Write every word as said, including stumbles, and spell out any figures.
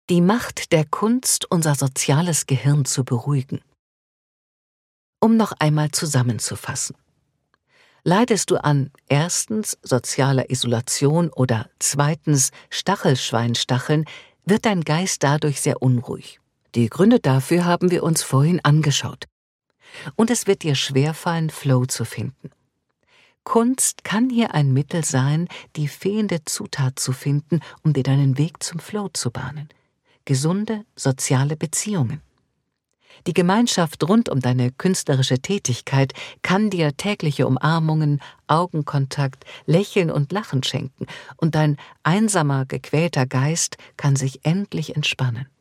Die Macht der Kunst, unser soziales Gehirn zu beruhigen. Um noch einmal zusammenzufassen. Leidest du an erstens sozialer Isolation oder zweitens Stachelschweinstacheln, wird dein Geist dadurch sehr unruhig. Die Gründe dafür haben wir uns vorhin angeschaut. Und es wird dir schwerfallen, Flow zu finden. Kunst kann hier ein Mittel sein, die fehlende Zutat zu finden, um dir deinen Weg zum Flow zu bahnen. Gesunde soziale Beziehungen. Die Gemeinschaft rund um deine künstlerische Tätigkeit kann dir tägliche Umarmungen, Augenkontakt, Lächeln und Lachen schenken, und dein einsamer, gequälter Geist kann sich endlich entspannen.